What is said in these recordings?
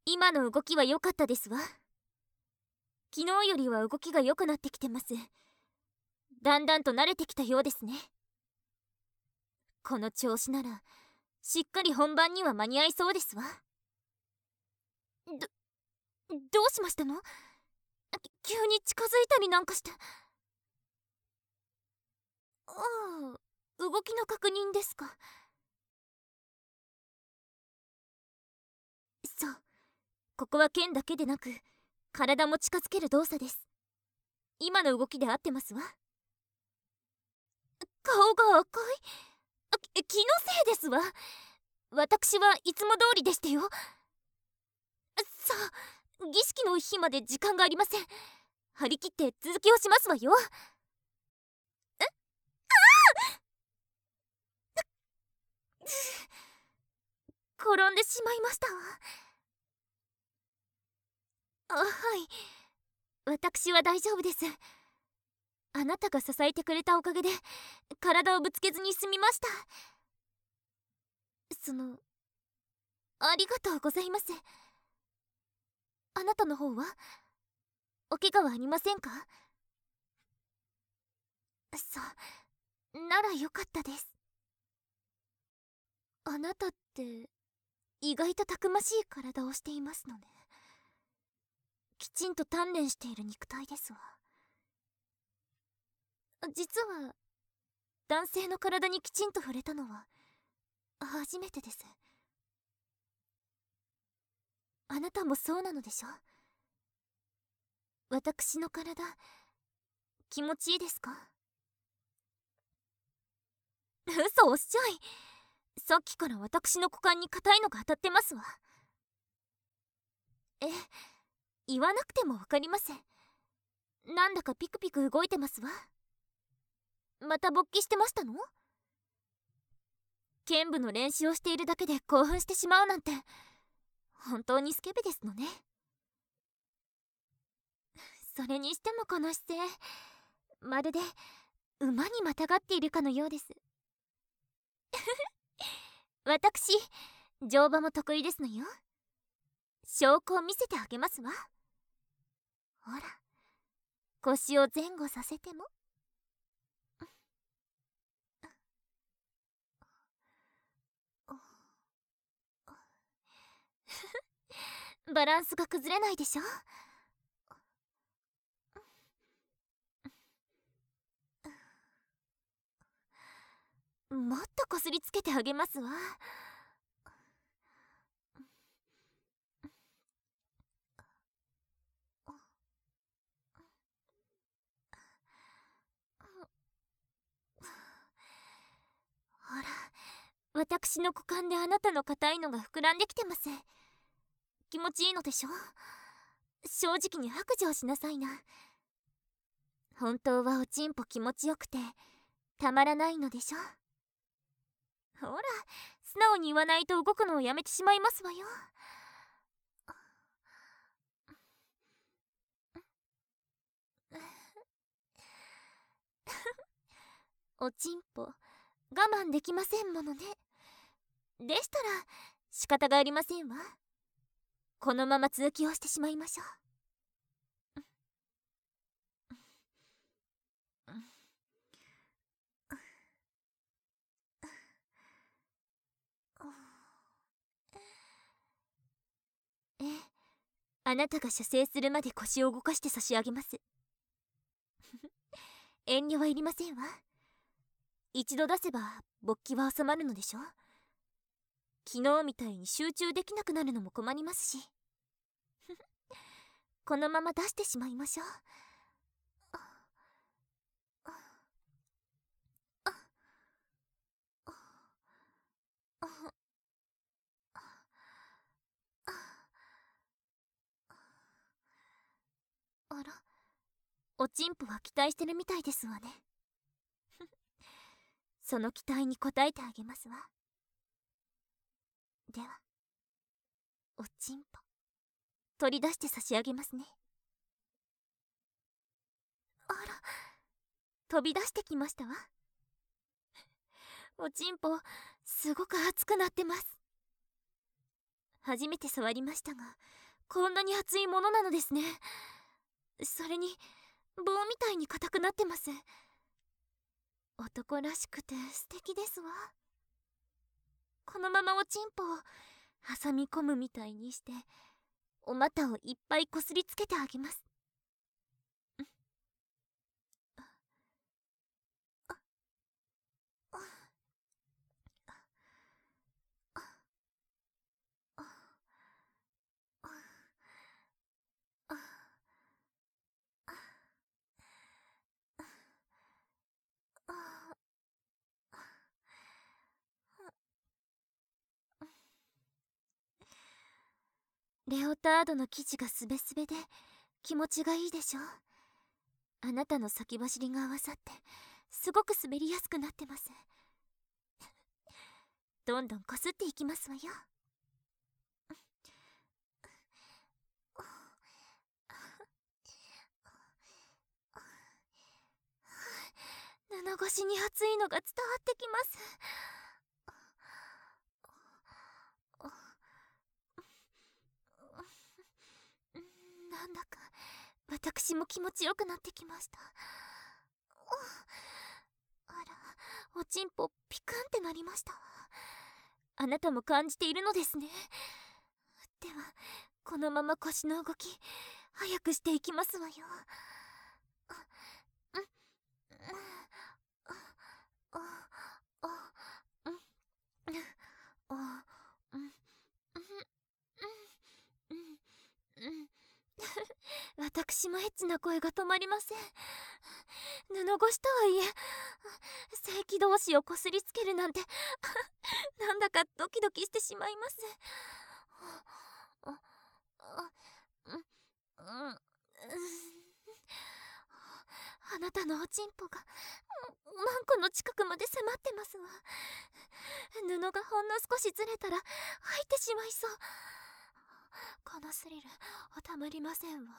今の動きは良かったですわ。昨日よりは動きが良くなってきてます。だんだんと慣れてきたようですね。この調子ならしっかり本番には間に合いそうですわ。どうしましたの？急に近づいたりなんかして。ああ、動きの確認ですか。そう、ここは剣だけでなく体も近づける動作です。今の動きで合ってますわ。顔が赤い。気のせいですわ。私はいつも通りでしたよ。さあ、儀式の日まで時間がありません。張り切って続きをしますわよ。転んでしまいましたわ。はい、私は大丈夫です。あなたが支えてくれたおかげで体をぶつけずに済みました。ありがとうございます。あなたの方はお怪我はありませんか？ならよかったです。あなたって意外とたくましい体をしていますのね。きちんと鍛錬している肉体ですわ。実は男性の体にきちんと触れたのは初めてです。あなたもそうなのでしょ？私の体気持ちいいですか？嘘おっしゃい。さっきから私の股間に硬いのが当たってますわ。え、言わなくてもわかります。なんだかピクピク動いてますわ。また勃起してましたの？剣舞の練習をしているだけで興奮してしまうなんて本当にスケベですのね。それにしてもこの姿勢、まるで馬にまたがっているかのようです。私乗馬も得意ですのよ。証拠を見せてあげますわ。ほら、腰を前後させても。バランスが崩れないでしょ？もっとこすりつけてあげますわ。ほら、私の股間であなたの硬いのが膨らんできてます。気持ちいいのでしょ？正直に白状しなさいな。本当はおちんぽ気持ちよくてたまらないのでしょ？ほら、素直に言わないと動くのをやめてしまいますわよ。おちんぽ我慢できませんものね。でしたら仕方がありませんわ。このまま続きをしてしまいましょう。ええ、あなたが射精するまで腰を動かして差し上げます。遠慮はいりませんわ。一度出せば勃起は収まるのでしょ？昨日みたいに集中できなくなるのも困りますし。このまま出してしまいましょう。あら、おちんぽは期待してるみたいですわね。その期待に応えてあげますわ。では、おちんぽ取り出して差し上げますね。あら、飛び出してきましたわ。おちんぽすごく熱くなってます。 初めて触りましたが、こんなに熱いものなのですね。それに棒みたいに硬くなってます。男らしくて素敵ですわ。このままおちんぽを挟み込むみたいにしてお股をいっぱいこすりつけてあげます。レオタードの生地がすべすべで気持ちがいいでしょ。あなたの先走りが合わさってすごく滑りやすくなってます。どんどんこすっていきますわよ。布越しに熱いのが伝わってきます。なんだか私も気持ちよくなってきました。あら、おちんぽピクンってなりました。あなたも感じているのですね。ではこのまま腰の動き早くしていきますわよ。私もエッチな声が止まりません。布越しとはいえ性器同士をこすりつけるなんてなんだかドキドキしてしまいます。あなたのおちんぽがマンコの近くまで迫ってますわ。布がほんの少しずれたら入ってしまいそう。このスリルたまりませんわ。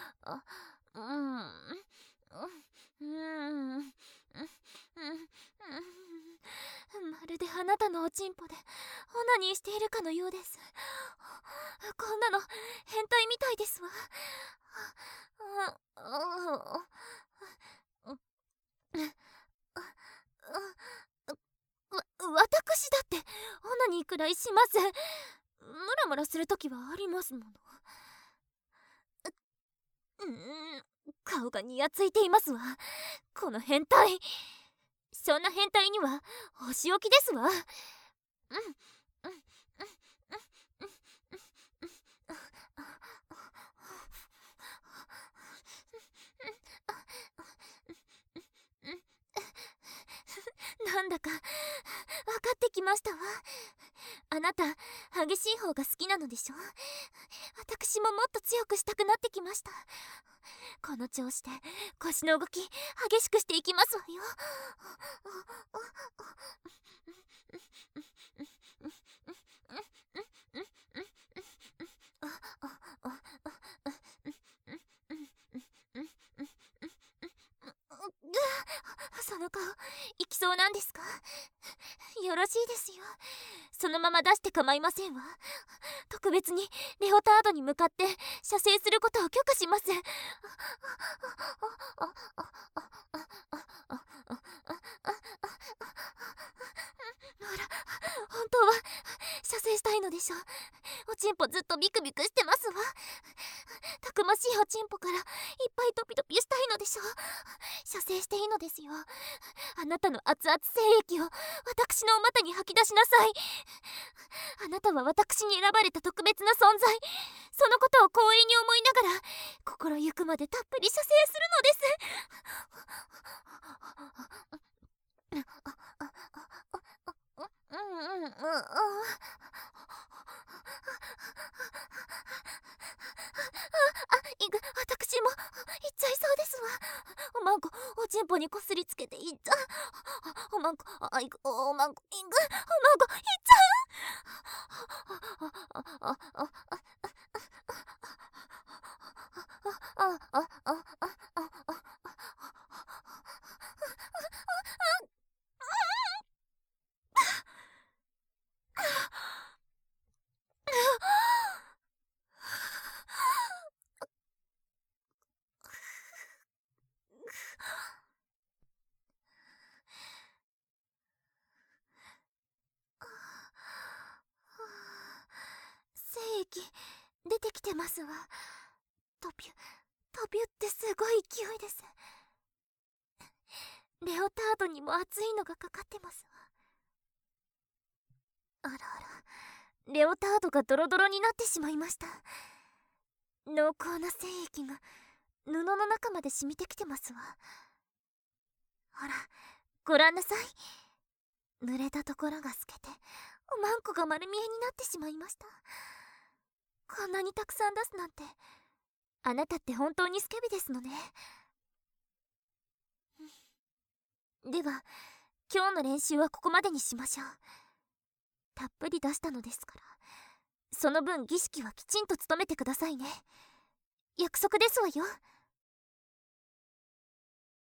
まるであなたのおちんぽでオナニーしているかのようです。こんなの変態みたいですわ。私だってオナニーくらいします。ムラムラするときはありますもの。顔がにやついていますわ、この変態。そんな変態にはお仕置きですわ。なんだか分かってきましたわ。あなた激しい方が好きなのでしょ。私ももっと強くしたくなってきました。この調子で腰の動き激しくしていきますわよ。その顔いきそうなんですか？よろしいですよ。そのまま出して構いませんわ。特別にレオタードに向かって射精することを許可します。ほら、本当は射精したいのでしょ。おちんぽずっとビクビクしてますわ。たくましいおちんぽからいっぱいトピトピしたいのでしょ。射精していいのですよ。あなたの熱々精液を私のお股に吐き出しなさい。あなたは私に選ばれた特別な存在。そのことを光栄に思いながら心ゆくまでたっぷり射精するのです。私もいっちゃいそうですわ。おまんこおちんぽにこすりつけていっちゃう。おまんこいく、おまんこいく、おまんこいっちゃう。 液出てきてますわ。トビュってすごい勢いです。レオタードにも熱いのがかかってますわ。あらあら、レオタードがドロドロになってしまいました。濃厚な精液が布の中まで染みてきてますわ。ほら、ご覧なさい。濡れたところが透けておまんこが丸見えになってしまいました。こんなにたくさん出すなんて、あなたって本当にスケベですのね。では今日の練習はここまでにしましょう。たっぷり出したのですから、その分儀式はきちんと務めてくださいね。約束ですわよ。